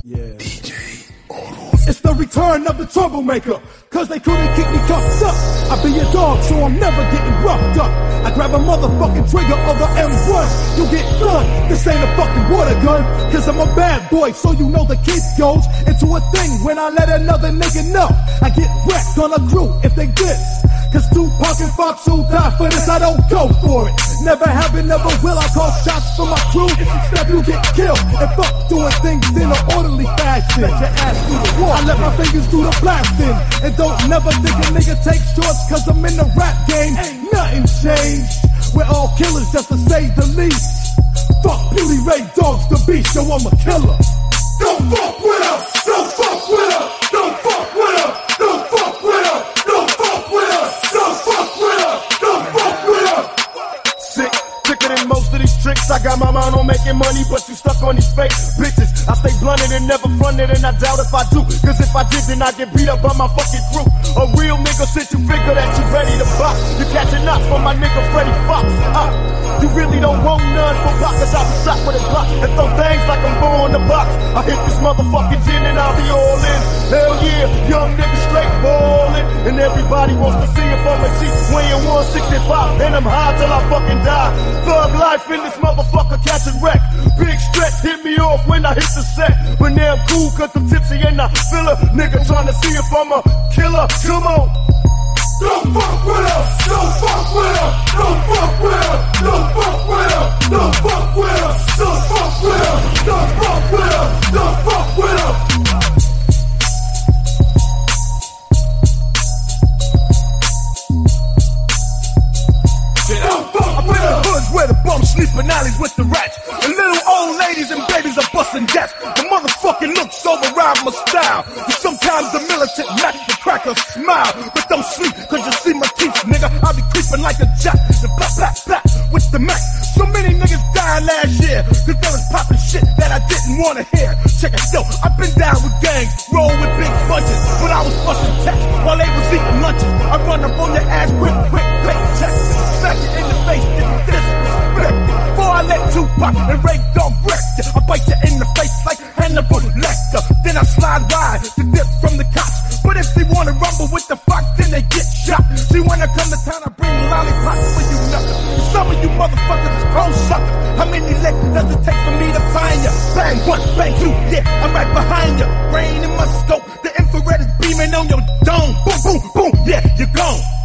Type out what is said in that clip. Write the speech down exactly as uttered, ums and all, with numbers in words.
Yeah. D J Autos. It's the return of the troublemaker, cause they couldn't keep me cuffed up. I be a dog, so I'm never getting roughed up. I grab a motherfucking trigger of the M one. You get done, this ain't a fucking water gun. Cause I'm a bad boy, so you know the kid goes into a thing when I let another nigga know. I get wrecked on a crew if they diss. Cause Tupac and Fox who die for this, I don't go for it. Never have it, never will. I call shots for my crew. If you step, you get killed. And fuck doing things in an orderly fashion. Let your ass through the wall. I let my fingers do the blasting. And don't never think a nigga takes shorts, cause I'm in the rap game. Ain't nothing changed. We're all killers, just to say the least. Fuck Beauty Ray Dogs, the beast, yo, I'm a killer. Don't fuck with us. Don't fuck with us. Don't fuck with us. Don't fuck with us. Don't fuck with us. Don't fuck with us. Don't fuck with us. Sick, thicker than most of these tricks. I got my mind on making money, but you stuck on these fake bitches. I stay blunted and never fronted, and I doubt if I do. Cause if I did, then I get beat up by my fucking crew. A real nigga since you figure that you ready to box. You catching knots from my nigga Freddie Fox. Uh, you really don't want none for block, cause I be shot with a Glock and throw things like I'm born the box. I hit this motherfucking gin and I'll be all in. Hell yeah, young nigga straight ballin'. And everybody wants to see if I'm a G weighing one sixty-five. And I'm high till I fucking die. Thug life in this motherfucker catching wreck. Big stretch hit me off when I hit the set. But now I'm cool cause I'm tipsy and I feel a nigga trying to see if I'm a killer. Come on. Don't fuck with us. Don't fuck with us. Don't fuck with us. Don't fuck with us. Don't fuck with us. Don't fuck with us. Don't fuck with us. Don't fuck with us. I'm in the hoods where the bums sleep in alleys with the rats. The little old ladies and babies are busting gas. The motherfucking looks override my style. And sometimes the militant Mac will crack a smile. But don't sleep, cause you see my teeth, nigga. I be creeping like a jack. The black, black, black with the Mac. So many niggas died last year, cause they was popping shit that I didn't wanna hear. Check it, yo, I've been down with gangs, roll with big bunches, but I was busting texts while they was eating lunches. I run up on their ass quick, quick, quick, checks. Smack you in the face, give you disrespect. Before I let Tupac and Ray Dog wreck you, I bite you in the face like Hannibal Lecter. Then I slide wide to dip from the cops. But if they wanna rumble with the fox, then they get shot. See, when I come to town, I bring lollipops for you nothing. Some of you motherfuckers is cold suckers. How many legs does it take for me to find you? Bang one, bang two, yeah, I'm right behind you. Brain in my scope, the infrared is beaming on your dome. Boom, boom, boom, yeah, you're gone.